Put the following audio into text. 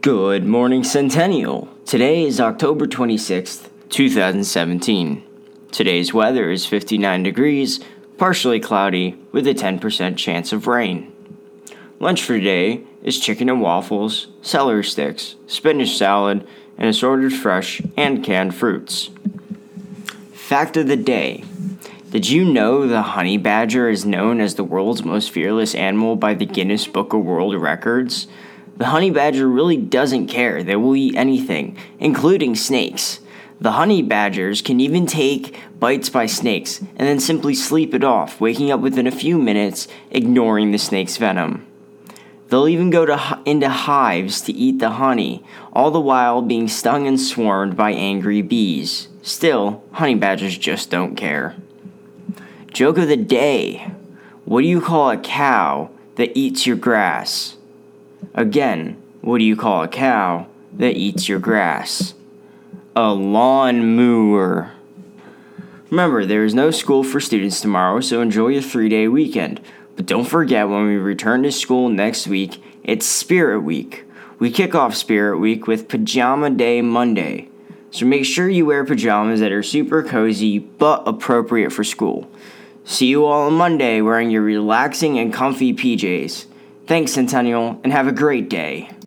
Good morning, Centennial. Today is October 26th, 2017. Today's weather is 59 degrees, partially cloudy, with a 10% chance of rain. Lunch for today is chicken and waffles, celery sticks, spinach salad, and assorted fresh and canned fruits. Fact of the day. Did you know the honey badger is known as the world's most fearless animal by the Guinness Book of World Records? The honey badger really doesn't care. They will eat anything, including snakes. The honey badgers can even take bites by snakes and then simply sleep it off, waking up within a few minutes, ignoring the snake's venom. They'll even go into hives to eat the honey, all the while being stung and swarmed by angry bees. Still, honey badgers just don't care. Joke of the day. What do you call a cow that eats your grass? Again, what do you call a cow that eats your grass? A lawn mower. Remember, there is no school for students tomorrow, so enjoy your 3-day weekend. But don't forget, when we return to school next week, it's Spirit Week. We kick off Spirit Week with Pajama Day Monday. So make sure you wear pajamas that are super cozy but appropriate for school. See you all on Monday wearing your relaxing and comfy PJs. Thanks, Centennial, and have a great day.